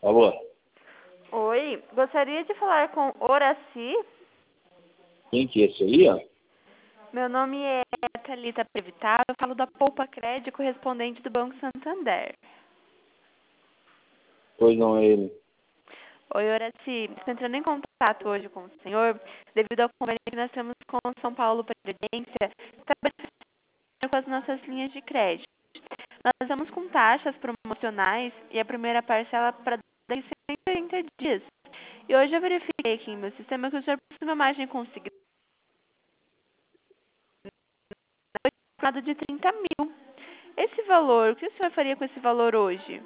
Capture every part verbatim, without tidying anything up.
Alô? Oi, gostaria de falar com Horaci. Quem que é esse aí, ó? Meu nome é Thalita Previtado, eu falo da Poupa Crédito, correspondente do Banco Santander. Pois não é ele. Oi, Horaci, estou entrando em contato hoje com o senhor devido ao convênio que nós temos com o São Paulo Previdência, estabelecendo com as nossas linhas de crédito. Nós estamos com taxas promocionais e a primeira parcela para cento e oitenta dias. E hoje eu verifiquei aqui em meu sistema que o senhor possui uma margem consignada de trinta mil. Esse valor, o que o senhor faria com esse valor hoje?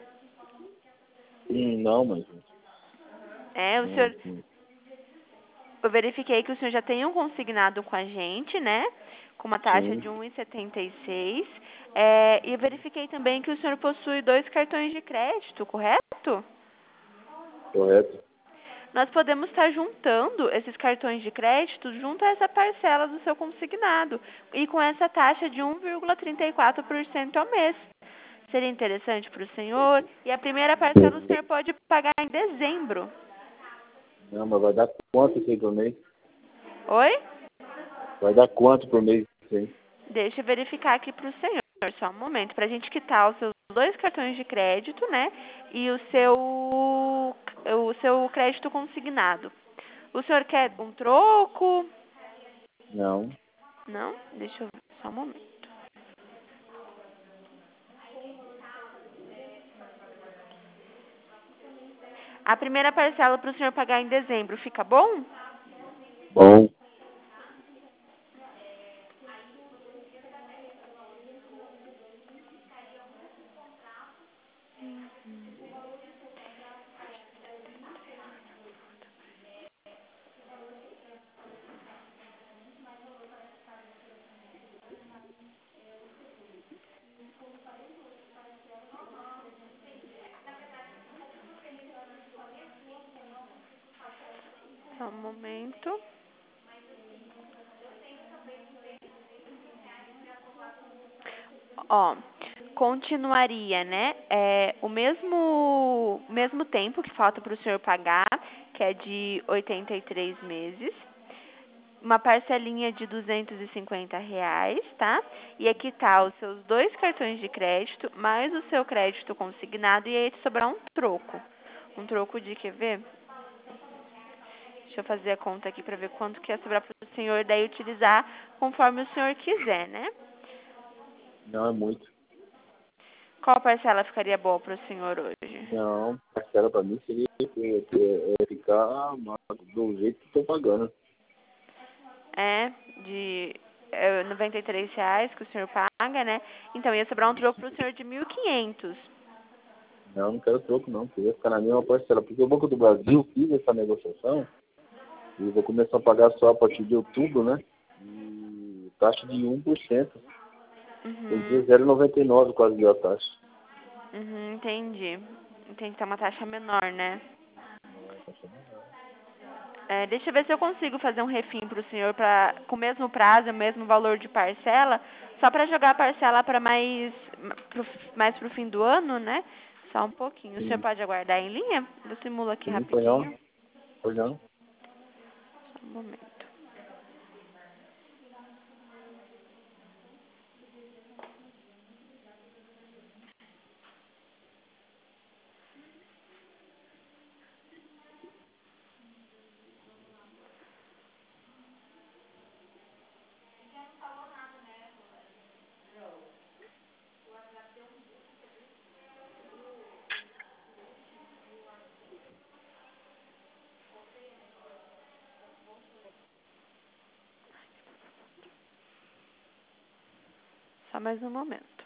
Hum, não, mas... É, o Hum, senhor, hum, eu verifiquei que o senhor já tem um consignado com a gente, né? Com uma taxa sim, de um vírgula setenta e seis. É, e eu verifiquei também que o senhor possui dois cartões de crédito, correto? correto. Nós podemos estar juntando esses cartões de crédito junto a essa parcela do seu consignado e com essa taxa de um vírgula trinta e quatro por cento ao mês. Seria interessante para o senhor? E a primeira parcela o senhor pode pagar em dezembro. Não, mas vai dar quanto isso aí por mês? Oi? Vai dar quanto por mês isso aí? Deixa eu verificar aqui para o senhor, só um momento, para a gente quitar os seus dois cartões de crédito, né? E o seu, o seu crédito consignado. O senhor quer um troco? Não, Não? Deixa eu ver, só um momento. A primeira parcela para o senhor pagar em dezembro, fica bom? bom. Só um momento. Ó, continuaria, né? É, o mesmo, mesmo tempo que falta para o senhor pagar, que é de oitenta e três meses. Uma parcelinha de duzentos e cinquenta reais, tá? E aqui tá os seus dois cartões de crédito, mais o seu crédito consignado, e aí sobrar um troco. Um troco de, quer ver? Deixa eu fazer a conta aqui para ver quanto que ia sobrar para o senhor daí utilizar conforme o senhor quiser, né? Não é muito. Qual parcela ficaria boa para o senhor hoje? Não, parcela pra mim seria é, é, ficar do jeito que estou pagando. É, de é, noventa e três reais que o senhor paga, né? Então ia sobrar um troco para o senhor de mil e quinhentos. Não, não quero troco não, queria ficar na mesma parcela. Porque o Banco do Brasil fiz essa negociação e vou começar a pagar só a partir de outubro, né? E taxa de um por cento. Tem dia Uhum, zero vírgula noventa e nove quase deu a taxa. uhum, entendi. Tem que ter uma taxa menor, né? Não, taxa menor. É, deixa eu ver se eu consigo fazer um refim para o senhor pra, com o mesmo prazo, o mesmo valor de parcela, só para jogar a parcela para mais pro, mais pro fim do ano, né? Só um pouquinho. O senhor Sim, pode aguardar em linha? Eu simulo aqui sim, foi não? rapidinho. Foi não? Só um momento. Só mais um momento.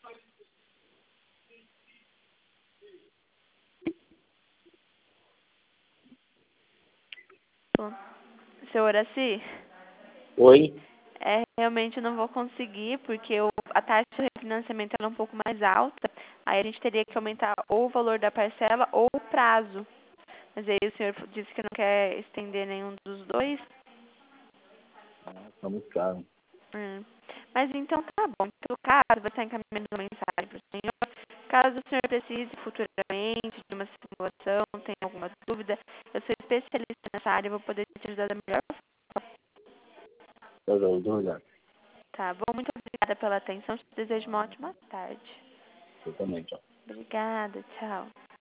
Bom, seu Horaci, Oi? é, realmente eu não vou conseguir, porque o, a taxa de refinanciamento ela é um pouco mais alta. Aí a gente teria que aumentar ou o valor da parcela ou o prazo. Mas aí o senhor disse que não quer estender nenhum dos dois. Ah, tá muito caro. Hum. Mas então tá bom. Em todo caso, vai estar encaminhando uma mensagem para o senhor. Caso o senhor precise futuramente de uma simulação, tenha alguma dúvida, eu sou especialista nessa área e vou poder te ajudar da melhor forma. Eu já vou olhar. Tá bom? Muito obrigada pela atenção. Te desejo uma ótima tarde. Eu também, tchau. Obrigada. Tchau.